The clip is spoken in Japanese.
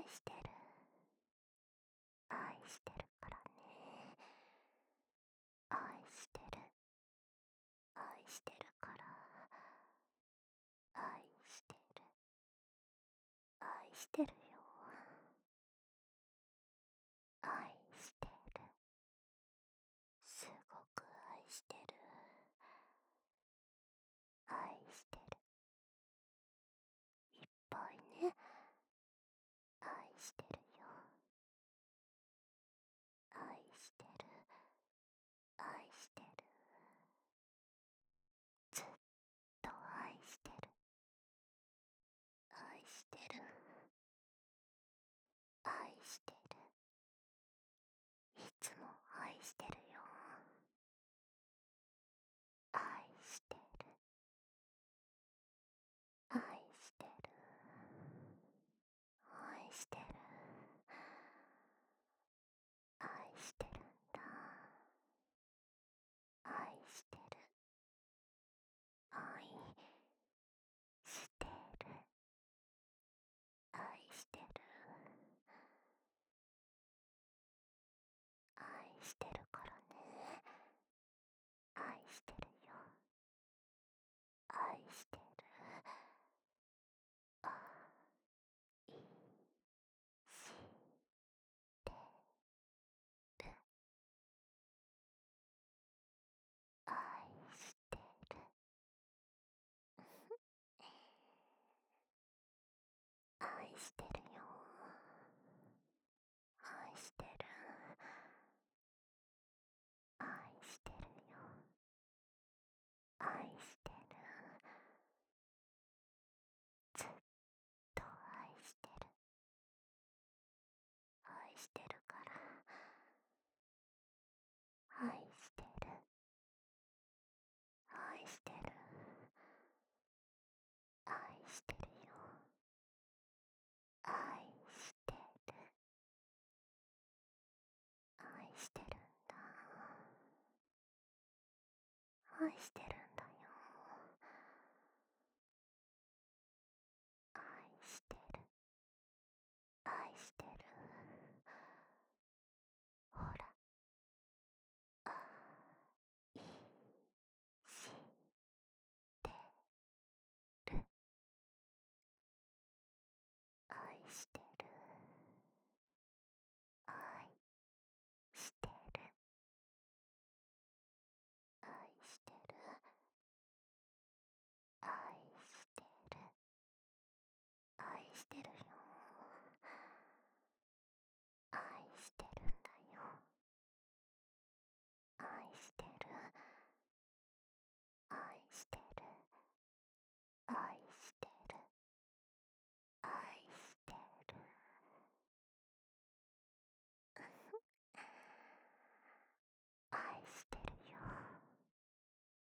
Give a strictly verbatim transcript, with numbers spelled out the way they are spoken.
してる。愛してるからね。愛してる。愛してるから。愛してる。愛してるよ。愛してる。すごく愛してる。愛してる。いっぱいね。愛してるよ。愛してる。愛してる。ずっと愛してる。愛してる。愛してる。いつも愛してるよ。愛してる。愛してる。愛してる。愛してるんだ。愛してる。愛してる。愛してる。愛してるからね。愛してるよ。愛してる。愛してる。愛してる。愛してるよ。愛してる。愛してるよ。愛してる。ずっと愛してる。愛してるから。愛してる。愛してる。愛してるよ。愛してる。愛してるんだ。愛してる